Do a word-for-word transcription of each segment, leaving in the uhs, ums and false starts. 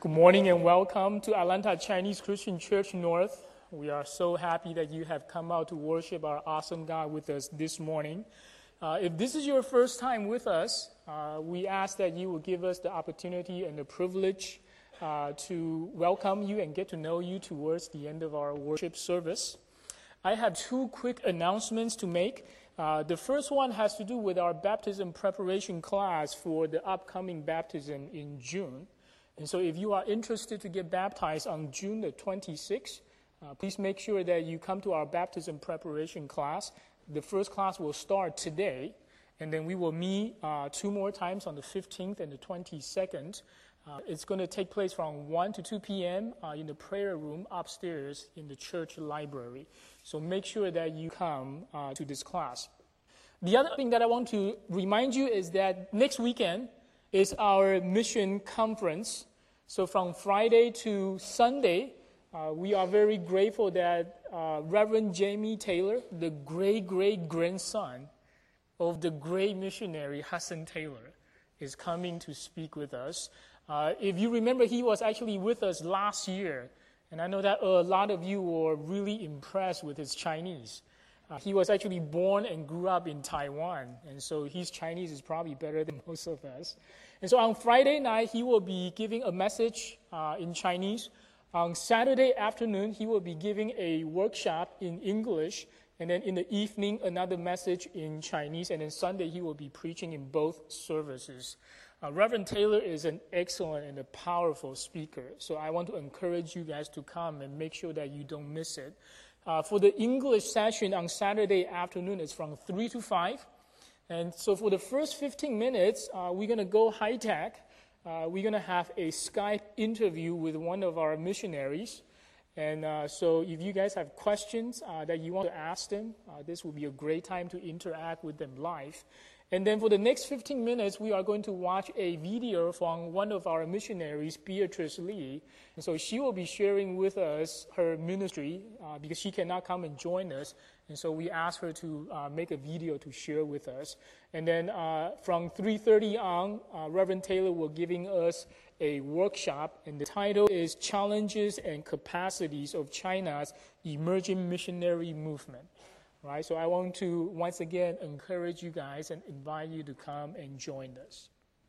Good morning and welcome to Atlanta Chinese Christian Church North. We are so happy that you have come out to worship our awesome God with us this morning. Uh, if this is your first time with us, uh, we ask that you will give us the opportunity and the privilege uh, to welcome you and get to know you towards the end of our worship service. I have two quick announcements to make. Uh, the first one has to do with our baptism preparation class for the upcoming baptism in June. And so if you are interested to get baptized on June the twenty-sixth, uh, please make sure that you come to our baptism preparation class. The first class will start today, and then we will meet uh, two more times on the fifteenth and the twenty-second. Uh, it's going to take place from one to two p.m. Uh, in the prayer room upstairs in the church library. So make sure that you come uh, to this class. The other thing that I want to remind you is that next weekend is our mission conference. So from Friday to Sunday, uh, we are very grateful that uh, Reverend Jamie Taylor, the great-great-grandson of the great missionary Hudson Taylor, is coming to speak with us. Uh, if you remember, he was actually with us last year, and I know that a lot of you were really impressed with his Chinese. Uh, he was actually born and grew up in Taiwan, and so his Chinese is probably better than most of us. And so on Friday night, he will be giving a message uh, in Chinese. On Saturday afternoon, he will be giving a workshop in English, and then in the evening, another message in Chinese, and then Sunday, he will be preaching in both services. Uh, Reverend Taylor is an excellent and a powerful speaker, so I want to encourage you guys to come and make sure that you don't miss it. Uh, for the English session on Saturday afternoon, it's from three to five. And so for the first fifteen minutes, uh, we're going to go high-tech. Uh, we're going to have a Skype interview with one of our missionaries. And uh, so if you guys have questions uh, that you want to ask them, uh, this will be a great time to interact with them live. And then for the next fifteen minutes, we are going to watch a video from one of our missionaries, Beatrice Lee. And so she will be sharing with us her ministry uh, because she cannot come and join us. And so we asked her to uh, make a video to share with us. And then uh, from three thirty on, uh, Reverend Taylor will be giving us a workshop. And the title is Challenges and Capacities of China's Emerging Missionary Movement. Right, so I want to once again encourage you guys and invite you to come and join us.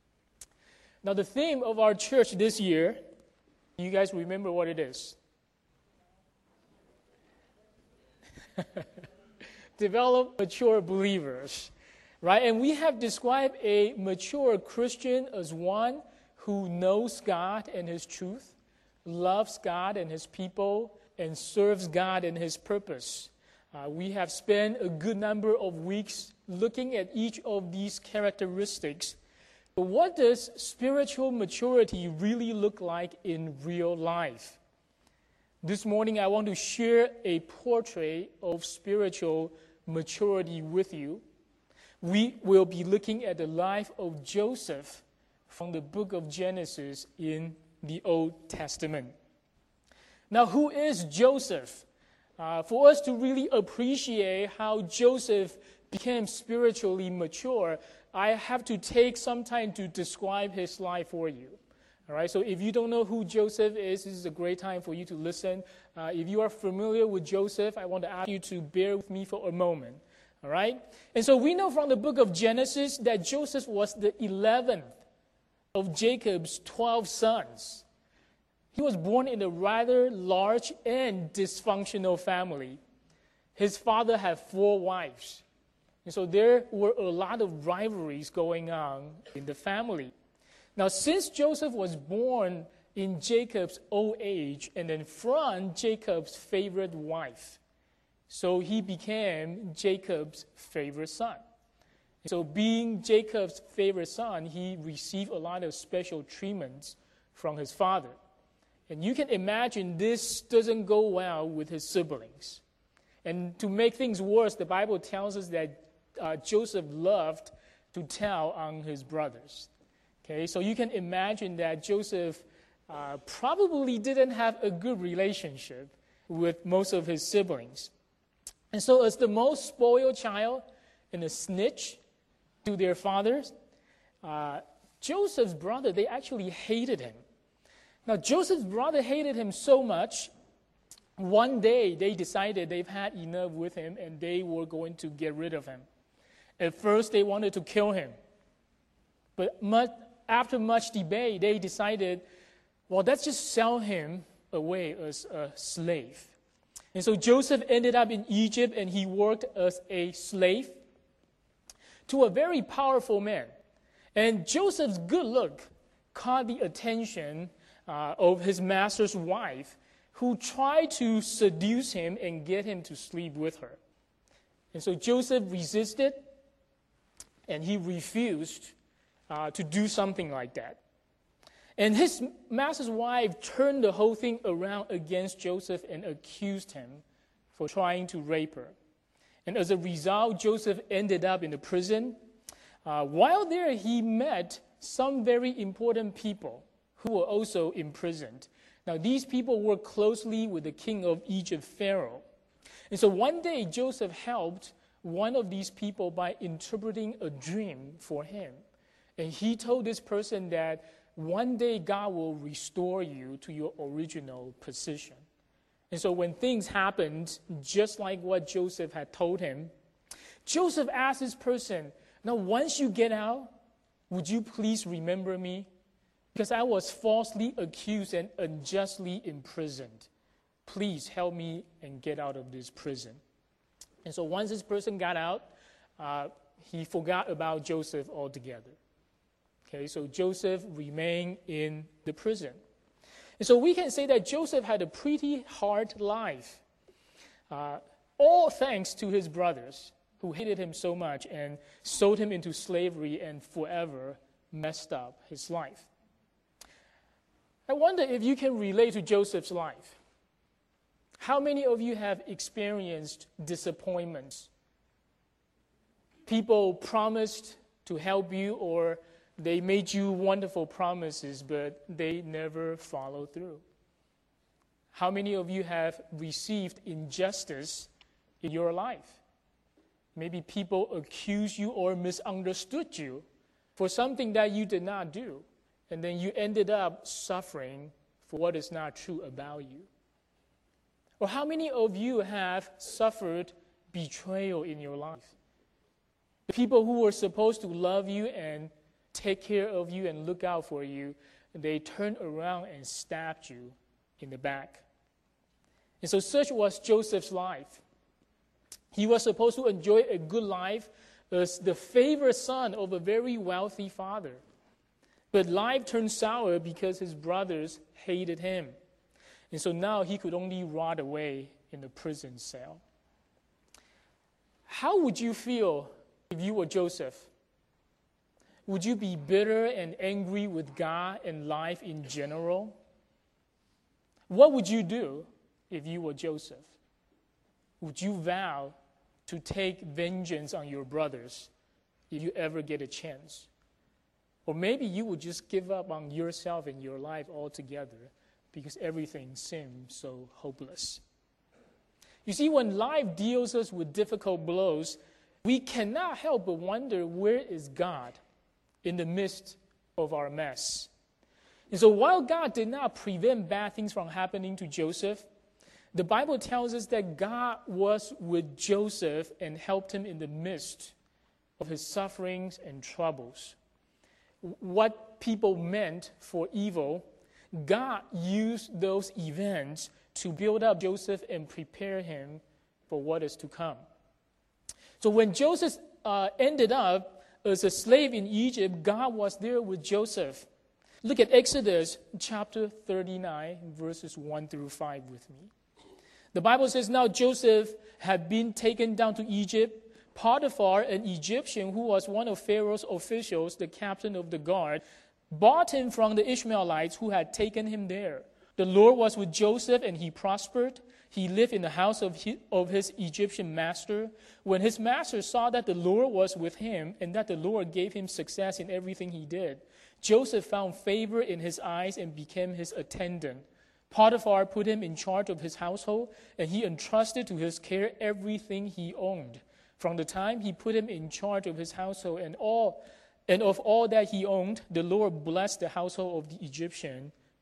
Now, the theme of our church this year, you guys remember what it is? Develop mature believers, right? And we have described a mature Christian as one who knows God and His truth, loves God and His people, and serves God and His purpose. Uh, we have spent a good number of weeks looking at each of these characteristics. But what does spiritual maturity really look like in real life? This morning, I want to share a portrait of spiritual maturity with you. We will be looking at the life of Joseph from the book of Genesis in the Old Testament. Now, who is Joseph? Uh, for us to really appreciate how Joseph became spiritually mature, I have to take some time to describe his life for you. All right, so if you don't know who Joseph is, this is a great time for you to listen. Uh, if you are familiar with Joseph, I want to ask you to bear with me for a moment. All right, and so we know from the book of Genesis that Joseph was the eleventh of Jacob's twelve sons. He was born in a rather large and dysfunctional family. His father had four wives. And so there were a lot of rivalries going on in the family. Now, since Joseph was born in Jacob's old age and then from Jacob's favorite wife, so he became Jacob's favorite son. So being Jacob's favorite son, he received a lot of special treatments from his father. And you can imagine this doesn't go well with his siblings. And to make things worse, the Bible tells us that uh, Joseph loved to tell on his brothers. Okay, so you can imagine that Joseph uh, probably didn't have a good relationship with most of his siblings. And so as the most spoiled child and a snitch to their fathers, uh, Joseph's brother, they actually hated him. Now, Joseph's brother hated him so much, one day they decided they've had enough with him and they were going to get rid of him. At first, they wanted to kill him. But much, after much debate, they decided, well, let's just sell him away as a slave. And so Joseph ended up in Egypt, and he worked as a slave to a very powerful man. And Joseph's good look caught the attention uh, of his master's wife, who tried to seduce him and get him to sleep with her. And so Joseph resisted, and he refused uh, to do something like that. And his master's wife turned the whole thing around against Joseph and accused him for trying to rape her. And as a result, Joseph ended up in the prison. Uh, while there, he met some very important people who were also imprisoned. Now, these people worked closely with the king of Egypt, Pharaoh. And so one day, Joseph helped one of these people by interpreting a dream for him. And he told this person that one day God will restore you to your original position. And so when things happened, just like what Joseph had told him, Joseph asked this person, now once you get out, would you please remember me? Because I was falsely accused and unjustly imprisoned. Please help me and get out of this prison. And so once this person got out, uh, he forgot about Joseph altogether. Okay, so Joseph remained in the prison. And so we can say that Joseph had a pretty hard life, uh, all thanks to his brothers who hated him so much and sold him into slavery and forever messed up his life. I wonder if you can relate to Joseph's life. How many of you have experienced disappointments? People promised to help you, or they made you wonderful promises, but they never followed through. How many of you have received injustice in your life? Maybe people accused you or misunderstood you for something that you did not do, and then you ended up suffering for what is not true about you. Or how many of you have suffered betrayal in your life? The people who were supposed to love you and take care of you and look out for you, they turned around and stabbed you in the back. And so such was Joseph's life. He was supposed to enjoy a good life as the favored son of a very wealthy father. But life turned sour because his brothers hated him. And so now he could only rot away in the prison cell. How would you feel if you were Joseph? Would you be bitter and angry with God and life in general? What would you do if you were Joseph? Would you vow to take vengeance on your brothers if you ever get a chance? Or maybe you would just give up on yourself and your life altogether because everything seems so hopeless. You see, when life deals us with difficult blows, we cannot help but wonder, where is God in the midst of our mess? And so while God did not prevent bad things from happening to Joseph, the Bible tells us that God was with Joseph and helped him in the midst of his sufferings and troubles. What people meant for evil, God used those events to build up Joseph and prepare him for what is to come. So when Joseph uh, ended up as a slave in Egypt, God was there with Joseph. Look at Exodus chapter thirty-nine, verses one through five with me. The Bible says, now Joseph had been taken down to Egypt. Potiphar, an Egyptian who was one of Pharaoh's officials, the captain of the guard, bought him from the Ishmaelites who had taken him there. The Lord was with Joseph, and he prospered. He lived in the house of his, of his Egyptian master. When his master saw that the Lord was with him and that the Lord gave him success in everything he did, Joseph found favor in his eyes and became his attendant. Potiphar put him in charge of his household, and he entrusted to his care everything he owned. From the time he put him in charge of his household and all, and of all that he owned, the Lord blessed the household of the Egyptian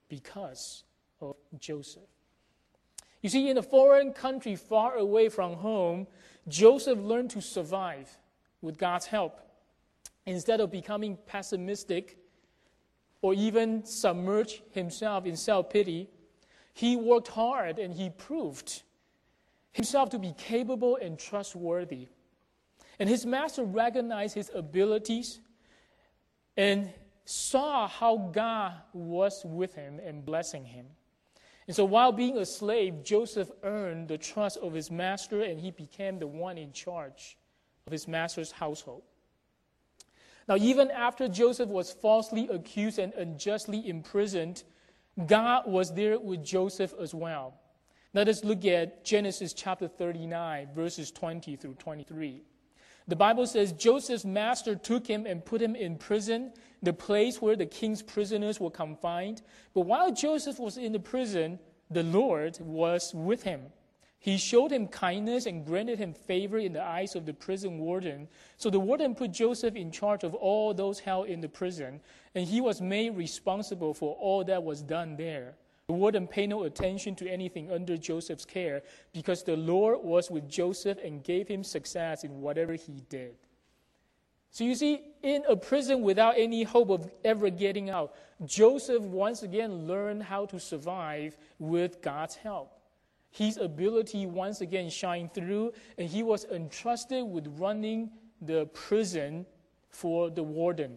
because of Joseph. You see, in a foreign country far away from home, Joseph learned to survive with God's help. Instead of becoming pessimistic or even submerge himself in self-pity, he worked hard and he proved himself to be capable and trustworthy. And his master recognized his abilities and saw how God was with him and blessing him. And so while being a slave, Joseph earned the trust of his master, and he became the one in charge of his master's household. Now, even after Joseph was falsely accused and unjustly imprisoned, God was there with Joseph as well. Let us look at Genesis chapter thirty-nine, verses twenty through twenty-three. The Bible says, Joseph's master took him and put him in prison, the place where the king's prisoners were confined. But while Joseph was in the prison, the Lord was with him. He showed him kindness and granted him favor in the eyes of the prison warden. So the warden put Joseph in charge of all those held in the prison, and he was made responsible for all that was done there. The warden paid no attention to anything under Joseph's care because the Lord was with Joseph and gave him success in whatever he did. So you see, in a prison without any hope of ever getting out, Joseph once again learned how to survive with God's help. His ability once again shined through, and he was entrusted with running the prison for the warden.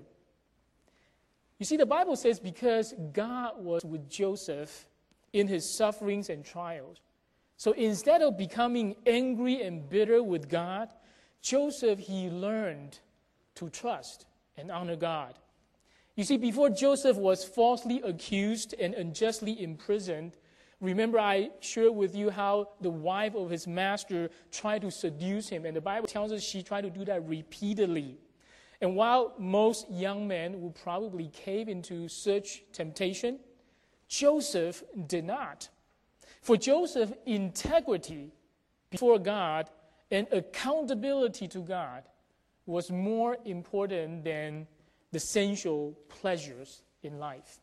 You see, the Bible says because God was with Joseph in his sufferings and trials. So instead of becoming angry and bitter with God, Joseph, he learned to trust and honor God. You see, before Joseph was falsely accused and unjustly imprisoned, remember I shared with you how the wife of his master tried to seduce him, and the Bible tells us she tried to do that repeatedly. And while most young men would probably cave into such temptation, Joseph did not. For Joseph, integrity before God and accountability to God was more important than the sensual pleasures in life.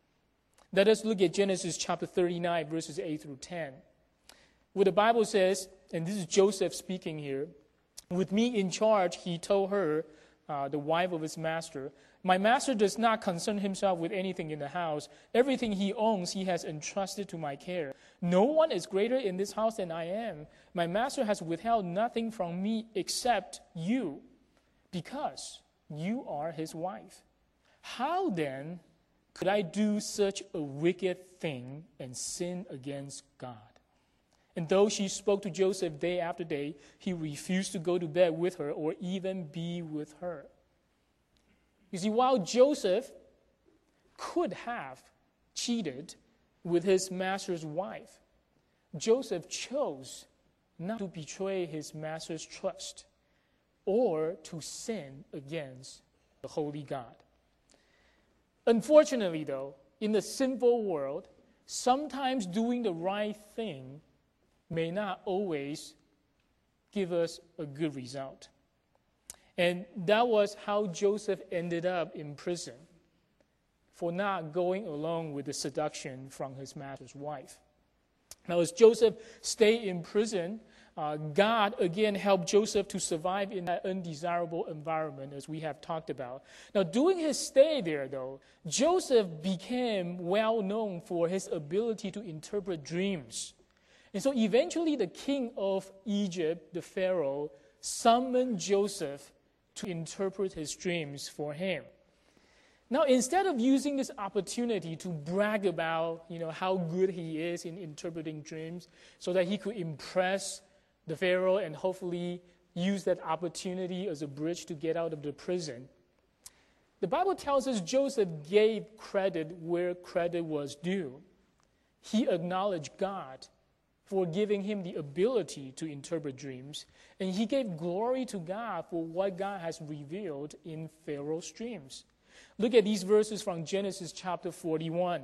Let us look at Genesis chapter thirty-nine, verses eight through ten. Where the Bible says, and this is Joseph speaking here, with me in charge, he told her, Uh, the wife of his master, my master does not concern himself with anything in the house. Everything he owns he has entrusted to my care. No one is greater in this house than I am. My master has withheld nothing from me except you, because you are his wife. How then could I do such a wicked thing and sin against God? And though she spoke to Joseph day after day, he refused to go to bed with her or even be with her. You see, while Joseph could have cheated with his master's wife, Joseph chose not to betray his master's trust or to sin against the holy God. Unfortunately, though, in the sinful world, sometimes doing the right thing may not always give us a good result. And that was how Joseph ended up in prison, for not going along with the seduction from his master's wife. Now, as Joseph stayed in prison, uh, God again helped Joseph to survive in that undesirable environment, as we have talked about. Now, during his stay there, though, Joseph became well known for his ability to interpret dreams. And so eventually the king of Egypt, the Pharaoh, summoned Joseph to interpret his dreams for him. Now, instead of using this opportunity to brag about, you know, how good he is in interpreting dreams so that he could impress the Pharaoh and hopefully use that opportunity as a bridge to get out of the prison, the Bible tells us Joseph gave credit where credit was due. He acknowledged God for giving him the ability to interpret dreams, and he gave glory to God for what God has revealed in Pharaoh's dreams. Look at these verses from Genesis chapter forty-one.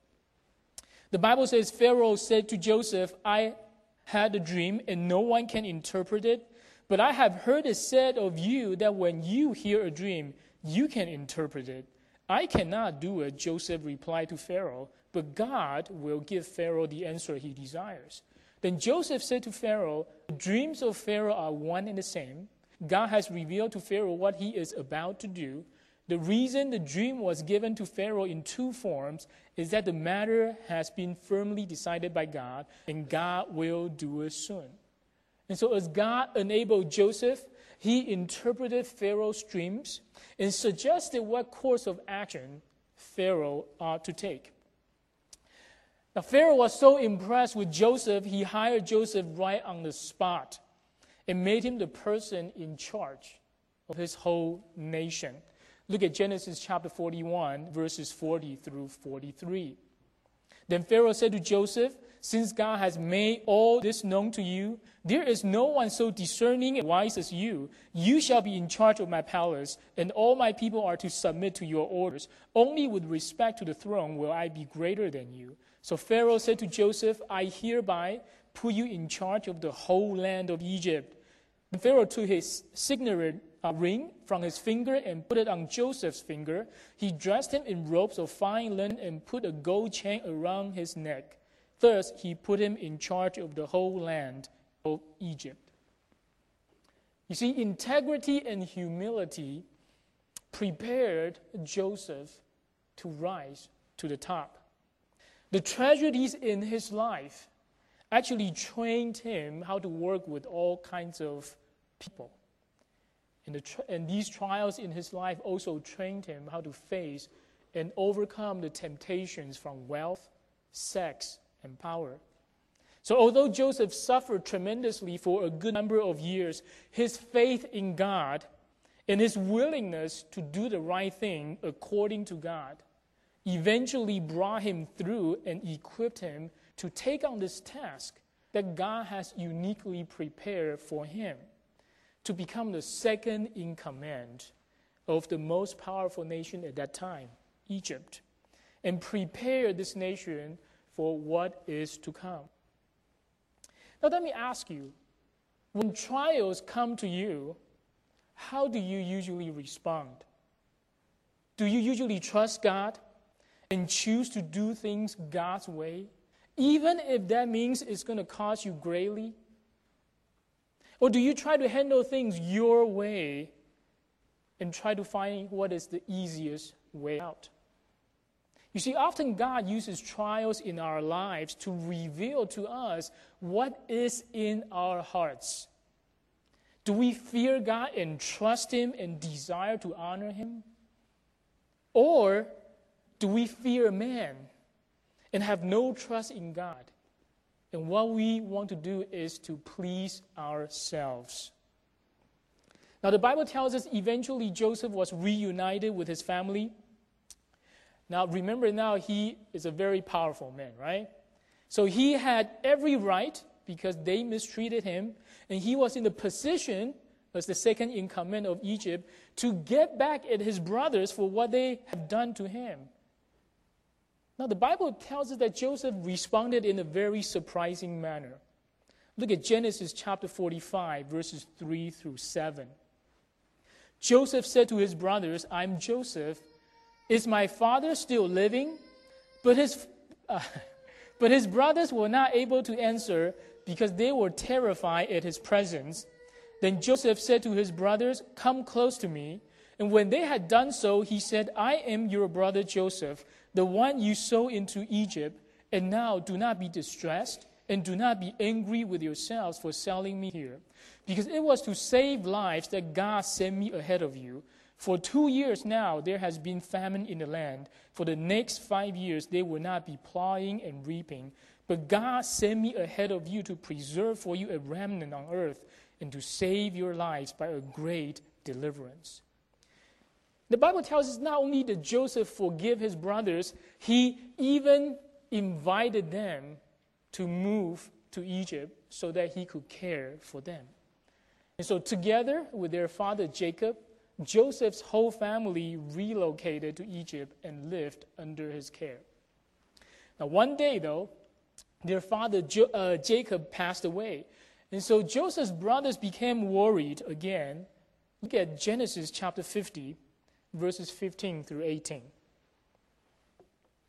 The Bible says, Pharaoh said to Joseph, I had a dream, and no one can interpret it, but I have heard it said of you that when you hear a dream, you can interpret it. I cannot do it, Joseph replied to Pharaoh, but God will give Pharaoh the answer he desires. Then Joseph said to Pharaoh, the dreams of Pharaoh are one and the same. God has revealed to Pharaoh what he is about to do. The reason the dream was given to Pharaoh in two forms is that the matter has been firmly decided by God, and God will do it soon. And so as God enabled Joseph, he interpreted Pharaoh's dreams and suggested what course of action Pharaoh ought to take. Now, Pharaoh was so impressed with Joseph, he hired Joseph right on the spot and made him the person in charge of his whole nation. Look at Genesis chapter forty-one, verses forty through forty-three. Then Pharaoh said to Joseph, since God has made all this known to you, there is no one so discerning and wise as you. You shall be in charge of my palace, and all my people are to submit to your orders. Only with respect to the throne will I be greater than you. So Pharaoh said to Joseph, I hereby put you in charge of the whole land of Egypt. And Pharaoh took his signet uh, ring from his finger and put it on Joseph's finger. He dressed him in robes of fine linen and put a gold chain around his neck. Thus, he put him in charge of the whole land of Egypt. You see, integrity and humility prepared Joseph to rise to the top. The tragedies in his life actually trained him how to work with all kinds of people. And, the tra- and these trials in his life also trained him how to face and overcome the temptations from wealth, sex, and power. So although Joseph suffered tremendously for a good number of years, his faith in God and his willingness to do the right thing according to God eventually brought him through and equipped him to take on this task that God has uniquely prepared for him, to become the second in command of the most powerful nation at that time, Egypt, and prepare this nation for what is to come. Now let me ask you, when trials come to you, how do you usually respond? Do you usually trust God and choose to do things God's way, even if that means it's going to cost you greatly? Or do you try to handle things your way and try to find what is the easiest way out? You see, often God uses trials in our lives to reveal to us what is in our hearts. Do we fear God and trust Him and desire to honor Him? Or do we fear man and have no trust in God? And what we want to do is to please ourselves. Now, the Bible tells us eventually Joseph was reunited with his family. Now, remember now, he is a very powerful man, right? So he had every right, because they mistreated him, and he was in the position, as the second in command of Egypt, to get back at his brothers for what they had done to him. Now, the Bible tells us that Joseph responded in a very surprising manner. Look at Genesis chapter forty-five, verses three through seven. Joseph said to his brothers, I'm Joseph. Is my father still living? But his, uh, but his brothers were not able to answer because they were terrified at his presence. Then Joseph said to his brothers, come close to me. And when they had done so, he said, I am your brother Joseph, the one you sold into Egypt. And now do not be distressed and do not be angry with yourselves for selling me here, because it was to save lives that God sent me ahead of you. For two years now, there has been famine in the land. For the next five years, they will not be plowing and reaping. But God sent me ahead of you to preserve for you a remnant on earth and to save your lives by a great deliverance. The Bible tells us not only did Joseph forgive his brothers, he even invited them to move to Egypt so that he could care for them. And so together with their father Jacob, Joseph's whole family relocated to Egypt and lived under his care. Now, one day, though, their father jo- uh, Jacob passed away. And so Joseph's brothers became worried again. Look at Genesis chapter fifty, verses fifteen through eighteen.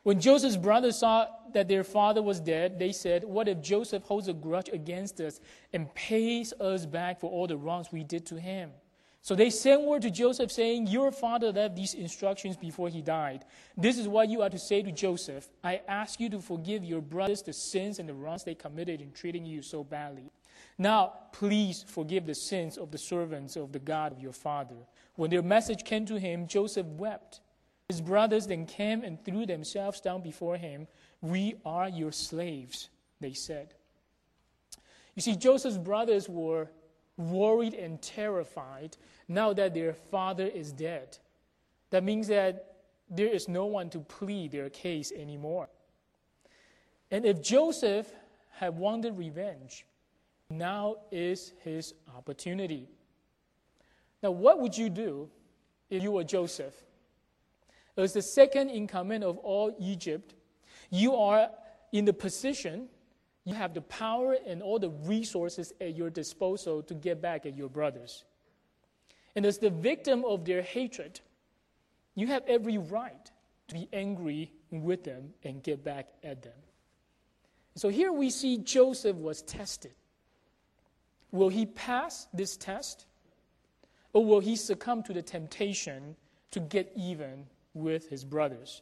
When Joseph's brothers saw that their father was dead, they said, "What if Joseph holds a grudge against us and pays us back for all the wrongs we did to him?" So they sent word to Joseph saying, "Your father left these instructions before he died. This is what you are to say to Joseph. I ask you to forgive your brothers the sins and the wrongs they committed in treating you so badly. Now, please forgive the sins of the servants of the God of your father." When their message came to him, Joseph wept. His brothers then came and threw themselves down before him. "We are your slaves," they said. You see, Joseph's brothers were worried and terrified now that their father is dead. That means that there is no one to plead their case anymore. And if Joseph had wanted revenge, now is his opportunity. Now, what would you do if you were Joseph? As the second in command of all Egypt, you are in the position, you have the power and all the resources at your disposal to get back at your brothers. And as the victim of their hatred, you have every right to be angry with them and get back at them. So here we see Joseph was tested. Will he pass this test? Or will he succumb to the temptation to get even with his brothers?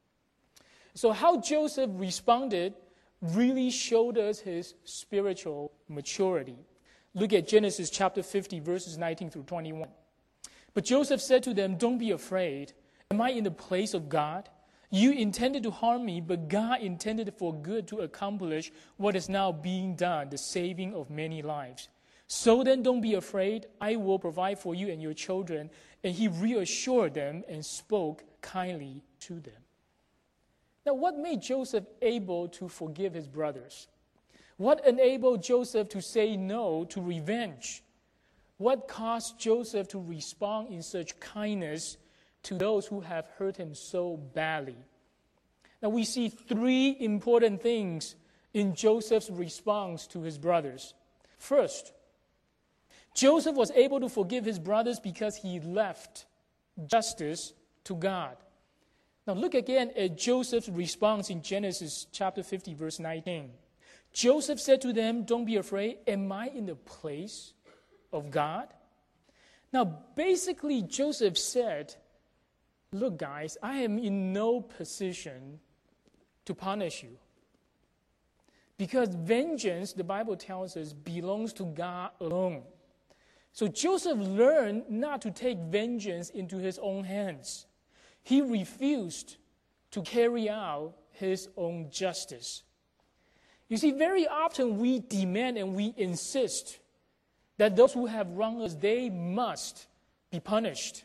So how Joseph responded really showed us his spiritual maturity. Look at Genesis chapter fifty, verses nineteen through twenty-one. But Joseph said to them, "Don't be afraid. Am I in the place of God? You intended to harm me, but God intended for good to accomplish what is now being done, the saving of many lives. So then don't be afraid. I will provide for you and your children." And he reassured them and spoke kindly to them. Now, what made Joseph able to forgive his brothers? What enabled Joseph to say no to revenge? What caused Joseph to respond in such kindness to those who have hurt him so badly? Now, we see three important things in Joseph's response to his brothers. First, Joseph was able to forgive his brothers because he left justice to God. Now look again at Joseph's response in Genesis chapter fifty, verse nineteen. Joseph said to them, "Don't be afraid. Am I in the place of God?" Now basically Joseph said, "Look guys, I am in no position to punish you. Because vengeance, the Bible tells us, belongs to God alone." So Joseph learned not to take vengeance into his own hands. He refused to carry out his own justice. You see, very often we demand and we insist that those who have wronged us, they must be punished.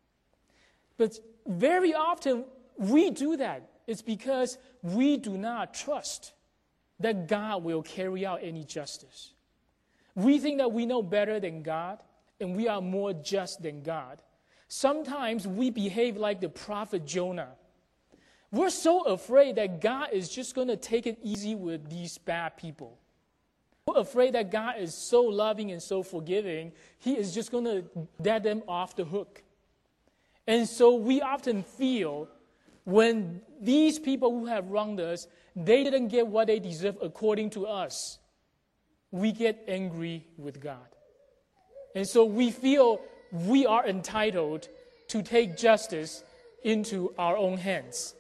But very often we do that. It's because we do not trust that God will carry out any justice. We think that we know better than God, and we are more just than God. Sometimes we behave like the prophet Jonah. We're so afraid that God is just going to take it easy with these bad people. We're afraid that God is so loving and so forgiving, He is just going to let them off the hook. And so we often feel when these people who have wronged us, they didn't get what they deserve according to us, we get angry with God. And so we feel we are entitled to take justice into our own hands.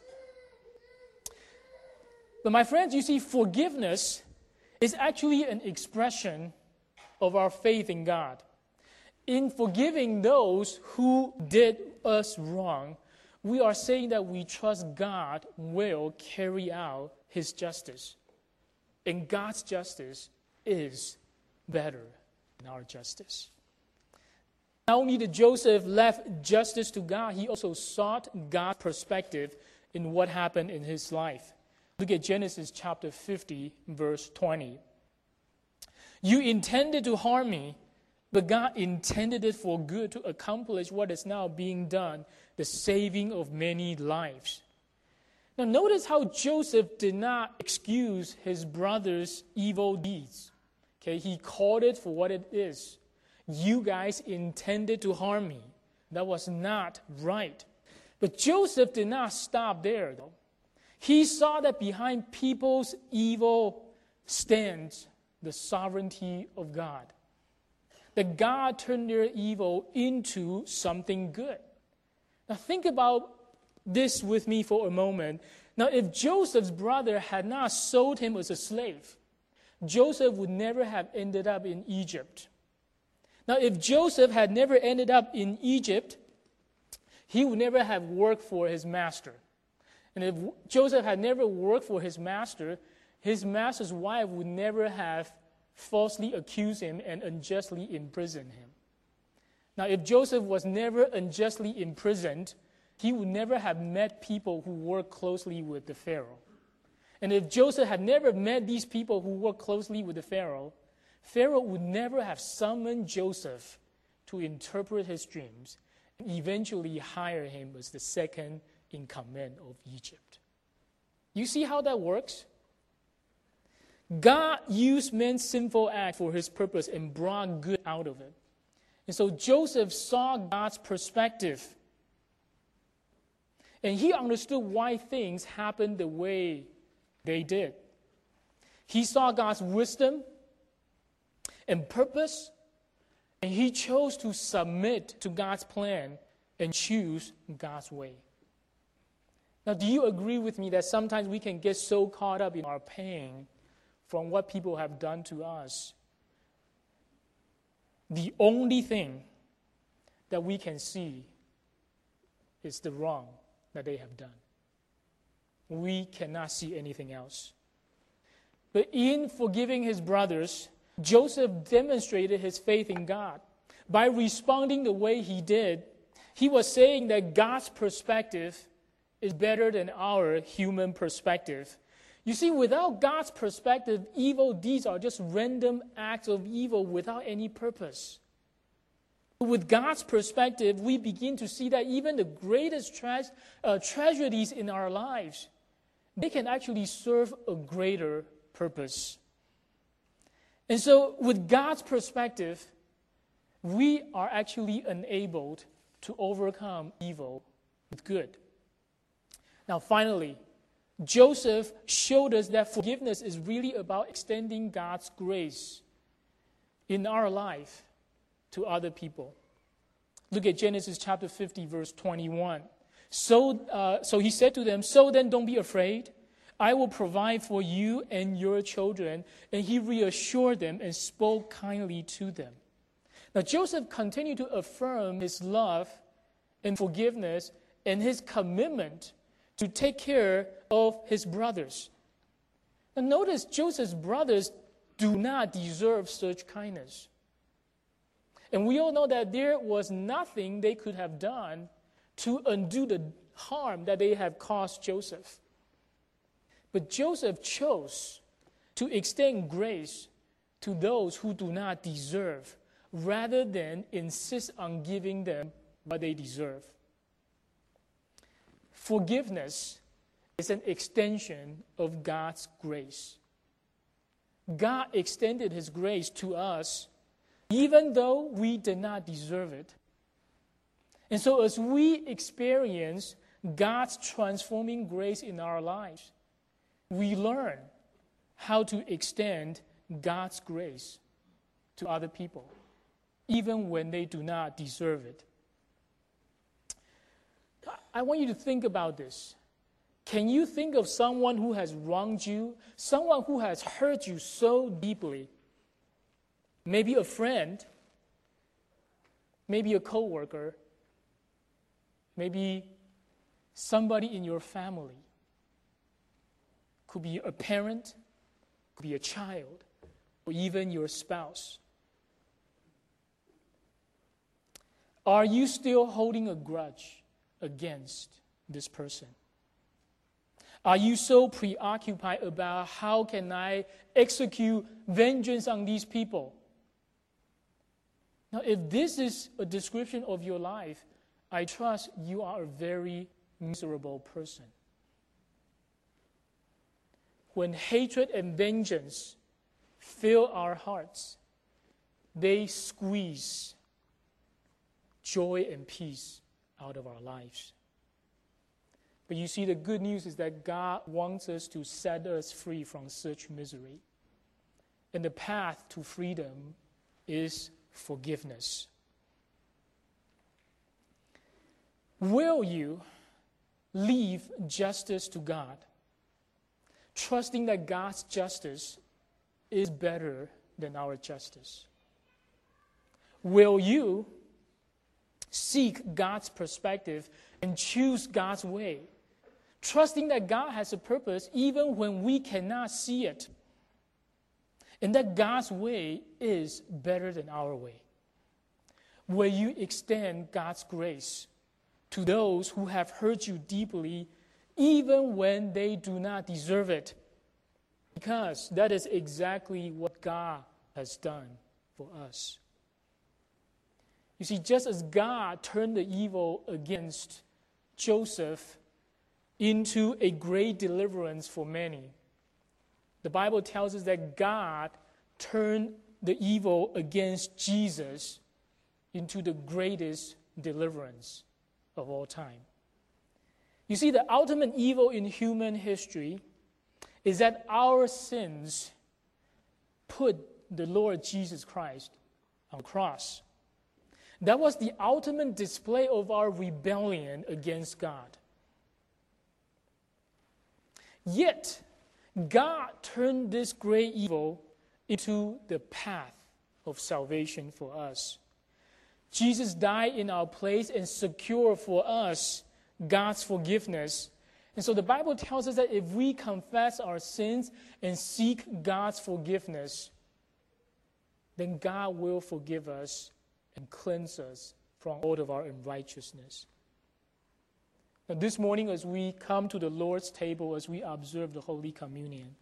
But my friends, you see, forgiveness is actually an expression of our faith in God. In forgiving those who did us wrong, we are saying that we trust God will carry out His justice. And God's justice is better than our justice. Not only did Joseph left justice to God, he also sought God's perspective in what happened in his life. Look at Genesis chapter fifty, verse twenty. You intended to harm me, but God intended it for good to accomplish what is now being done, the saving of many lives. Now notice how Joseph did not excuse his brother's evil deeds. Okay, he called it for what it is. You guys intended to harm me. That was not right. But Joseph did not stop there, though. He saw that behind people's evil stands the sovereignty of God. That God turned their evil into something good. Now think about this with me for a moment. Now if Joseph's brother had not sold him as a slave, Joseph would never have ended up in Egypt. Now if Joseph had never ended up in Egypt, he would never have worked for his master. And if Joseph had never worked for his master, his master's wife would never have falsely accused him and unjustly imprisoned him. Now, if Joseph was never unjustly imprisoned, he would never have met people who worked closely with the Pharaoh. And if Joseph had never met these people who worked closely with the Pharaoh, Pharaoh would never have summoned Joseph to interpret his dreams and eventually hire him as the second in command of Egypt. You see how that works? God used man's sinful act for his purpose and brought good out of it. And so Joseph saw God's perspective. And he understood why things happened the way they did. He saw God's wisdom and purpose, and he chose to submit to God's plan and choose God's way. Now, do you agree with me that sometimes we can get so caught up in our pain from what people have done to us? The only thing that we can see is the wrong that they have done. We cannot see anything else. But in forgiving his brothers, Joseph demonstrated his faith in God. By responding the way he did, he was saying that God's perspective is better than our human perspective. You see, without God's perspective, evil deeds are just random acts of evil without any purpose. With God's perspective, we begin to see that even the greatest tra- uh, tragedies in our lives, they can actually serve a greater purpose. And so, with God's perspective, we are actually enabled to overcome evil with good. Now, finally, Joseph showed us that forgiveness is really about extending God's grace in our life to other people. Look at Genesis chapter fifty, verse twenty-one. So, uh, so he said to them, "So then don't be afraid. I will provide for you and your children." And he reassured them and spoke kindly to them. Now, Joseph continued to affirm his love and forgiveness and his commitment to take care of his brothers. Now, notice Joseph's brothers do not deserve such kindness. And we all know that there was nothing they could have done to undo the harm that they have caused Joseph. But Joseph chose to extend grace to those who do not deserve, rather than insist on giving them what they deserve. Forgiveness is an extension of God's grace. God extended his grace to us even though we did not deserve it. And so as we experience God's transforming grace in our lives, we learn how to extend God's grace to other people, even when they do not deserve it. I want you to think about this. Can you think of someone who has wronged you, someone who has hurt you so deeply? Maybe a friend, maybe a coworker, maybe somebody in your family. Could be a parent, could be a child, or even your spouse. Are you still holding a grudge against this person? Are you so preoccupied about how can I execute vengeance on these people? Now, if this is a description of your life, I trust you are a very miserable person. When hatred and vengeance fill our hearts, they squeeze joy and peace out of our lives. But you see, the good news is that God wants us to set us free from such misery. And the path to freedom is forgiveness. Will you leave justice to God, trusting that God's justice is better than our justice? Will you seek God's perspective and choose God's way, trusting that God has a purpose even when we cannot see it, and that God's way is better than our way? Will you extend God's grace to those who have hurt you deeply, even when they do not deserve it? Because that is exactly what God has done for us. You see, just as God turned the evil against Joseph into a great deliverance for many, the Bible tells us that God turned the evil against Jesus into the greatest deliverance of all time. You see, the ultimate evil in human history is that our sins put the Lord Jesus Christ on the cross. That was the ultimate display of our rebellion against God. Yet, God turned this great evil into the path of salvation for us. Jesus died in our place and secured for us God's forgiveness. And so the Bible tells us that if we confess our sins and seek God's forgiveness, then God will forgive us and cleanse us from all of our unrighteousness. Now, this morning, as we come to the Lord's table, as we observe the Holy Communion,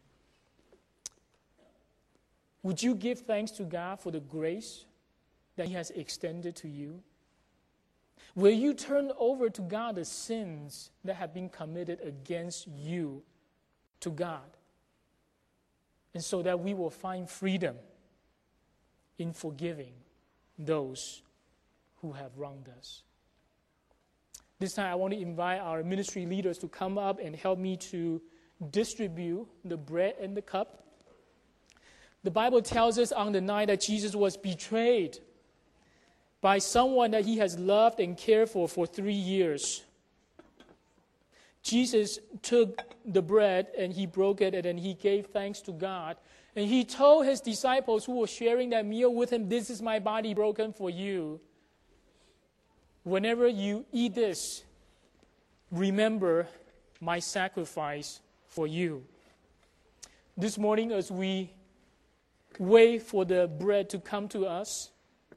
would you give thanks to God for the grace that He has extended to you? Will you turn over to God the sins that have been committed against you to God? And so that we will find freedom in forgiving those who have wronged us. This time I want to invite our ministry leaders to come up and help me to distribute the bread and the cup. The Bible tells us on the night that Jesus was betrayed by someone that He has loved and cared for for three years. Jesus took the bread and He broke it and then He gave thanks to God. And He told His disciples who were sharing that meal with Him, "This is my body broken for you. Whenever you eat this, remember my sacrifice for you." This morning, as we wait for the bread to come to us,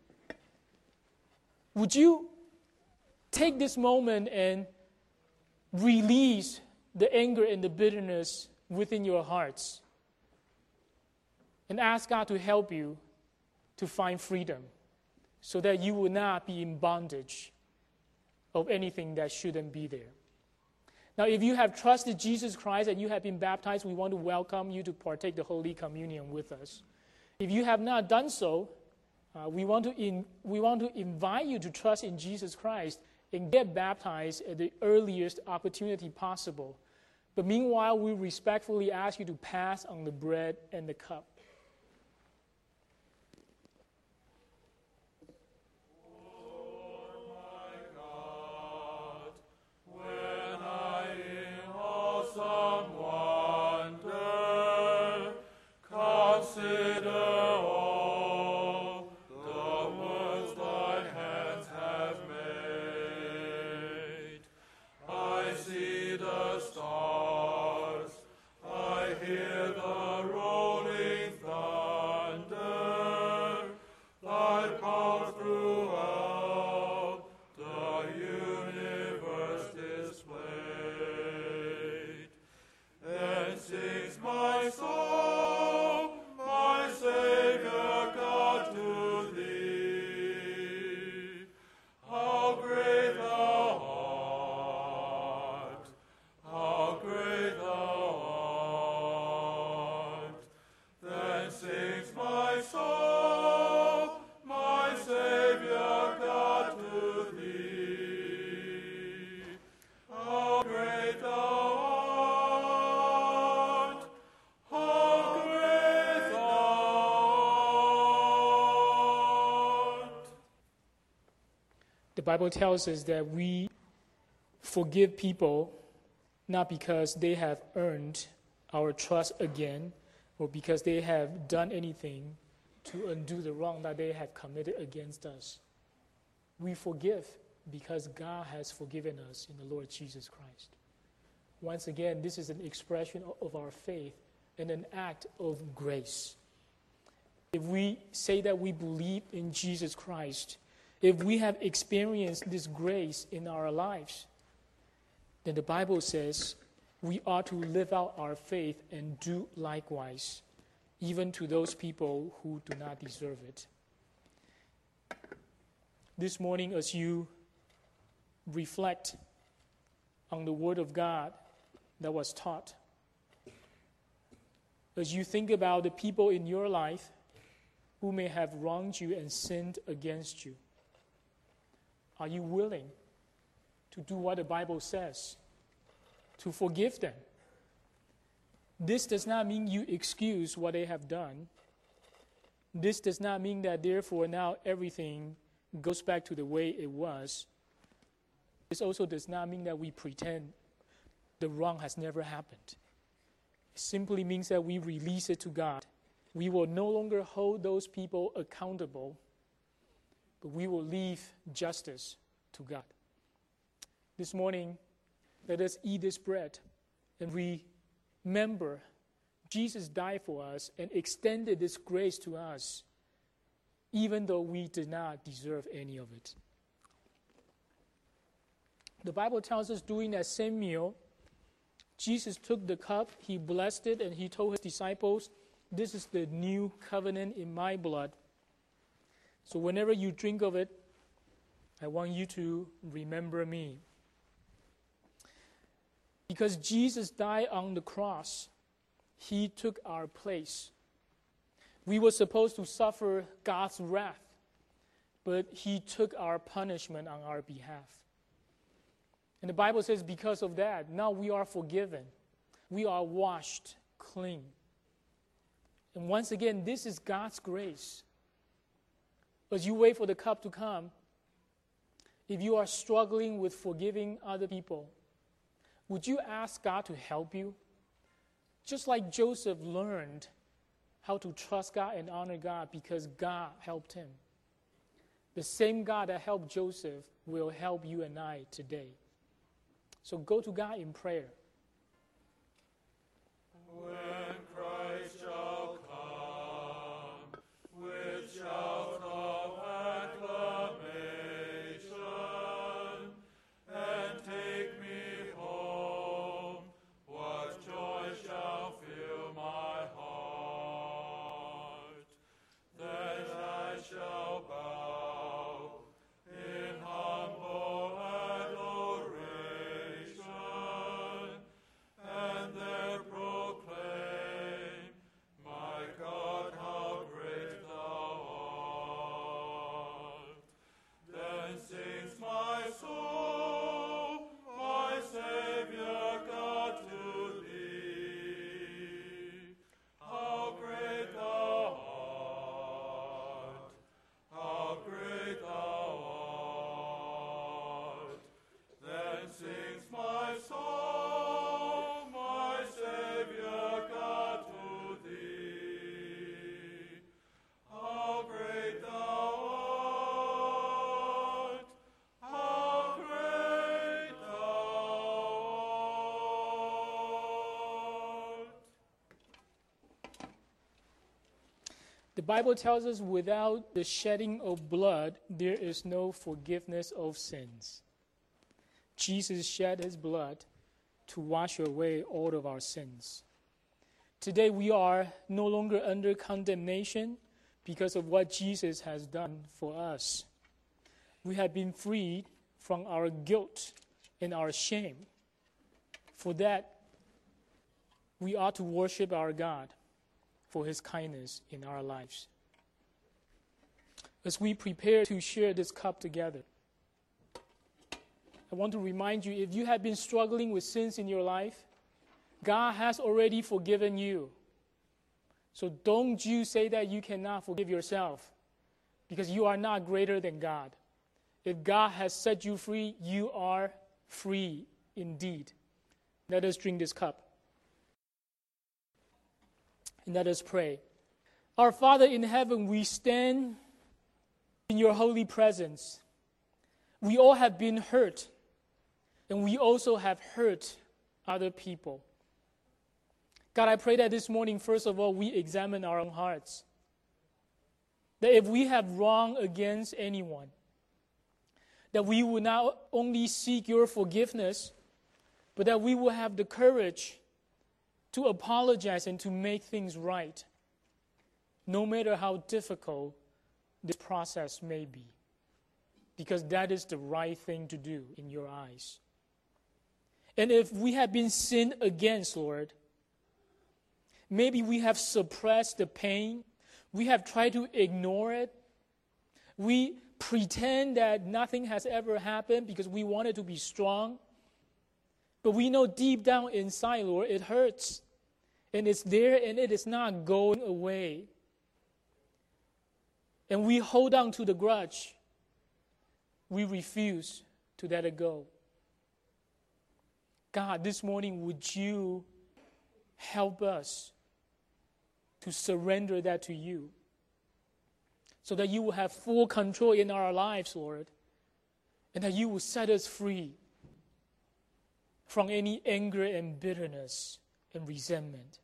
would you take this moment and release the anger and the bitterness within your hearts and ask God to help you to find freedom so that you will not be in bondage of anything that shouldn't be there. Now, if you have trusted Jesus Christ and you have been baptized, we want to welcome you to partake the Holy Communion with us. If you have not done so, uh, we want to in, we want to invite you to trust in Jesus Christ and get baptized at the earliest opportunity possible. But meanwhile, we respectfully ask you to pass on the bread and the cup. Great The Bible tells us that we forgive people not because they have earned our trust again or because they have done anything to undo the wrong that they have committed against us. We forgive because God has forgiven us in the Lord Jesus Christ. Once again, this is an expression of our faith and an act of grace. If we say that we believe in Jesus Christ, if we have experienced this grace in our lives, then the Bible says we ought to live out our faith and do likewise, even to those people who do not deserve it. This morning, as you reflect on the Word of God that was taught, as you think about the people in your life who may have wronged you and sinned against you, are you willing to do what the Bible says, to forgive them? This does not mean you excuse what they have done. This does not mean that therefore now everything goes back to the way it was. This also does not mean that we pretend the wrong has never happened. It simply means that we release it to God. We will no longer hold those people accountable, but we will leave justice to God. This morning, let us eat this bread and remember Jesus died for us and extended this grace to us, even though we did not deserve any of it. The Bible tells us during that same meal, Jesus took the cup, he blessed it, and he told his disciples, "This is the new covenant in my blood. So whenever you drink of it, I want you to remember me." Because Jesus died on the cross, he took our place. We were supposed to suffer God's wrath, but he took our punishment on our behalf. And the Bible says because of that, now we are forgiven. We are washed clean. And once again, this is God's grace. As you wait for the cup to come, if you are struggling with forgiving other people, would you ask God to help you? Just like Joseph learned how to trust God and honor God because God helped him. The same God that helped Joseph will help you and I today. So go to God in prayer. When Christ shall come with shouts of acclamation and take me home, what joy shall fill my heart? Then I shall bow in humble adoration and there proclaim, my God, how great thou art. Then sings my soul, my Savior God, to thee. How great thou art, how great thou art. Then sings my soul, my Savior God, to thee. How great thou art, how great thou art. The Bible tells us without the shedding of blood, there is no forgiveness of sins. Jesus shed his blood to wash away all of our sins. Today we are no longer under condemnation because of what Jesus has done for us. We have been freed from our guilt and our shame. For that, we ought to worship our God for his kindness in our lives. As we prepare to share this cup together, I want to remind you, if you have been struggling with sins in your life, God has already forgiven you. So don't you say that you cannot forgive yourself, because you are not greater than God. If God has set you free, you are free indeed. Let us drink this cup. And let us pray. Our Father in heaven, we stand in your holy presence. We all have been hurt, and we also have hurt other people. God, I pray that this morning, first of all, we examine our own hearts. That if we have wronged against anyone, that we will not only seek your forgiveness, but that we will have the courage to apologize and to make things right, no matter how difficult this process may be, because that is the right thing to do in your eyes. And if we have been sinned against, Lord, maybe we have suppressed the pain, we have tried to ignore it, we pretend that nothing has ever happened because we wanted to be strong. But we know deep down inside, Lord, it hurts. And it's there and it is not going away. And we hold on to the grudge. We refuse to let it go. God, this morning, would you help us to surrender that to you, so that you will have full control in our lives, Lord, and that you will set us free from any anger and bitterness and resentment.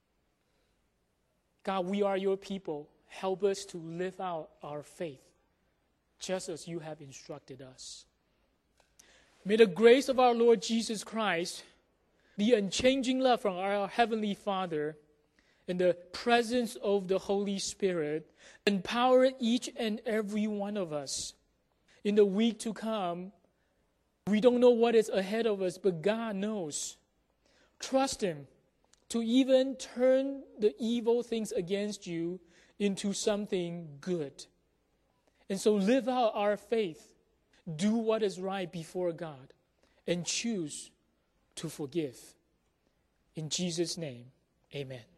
God, we are your people. Help us to live out our faith just as you have instructed us. May the grace of our Lord Jesus Christ, the unchanging love from our Heavenly Father, and the presence of the Holy Spirit empower each and every one of us in the week to come. We don't know what is ahead of us, but God knows. Trust Him to even turn the evil things against you into something good. And so live out our faith. Do what is right before God and choose to forgive. In Jesus' name, amen.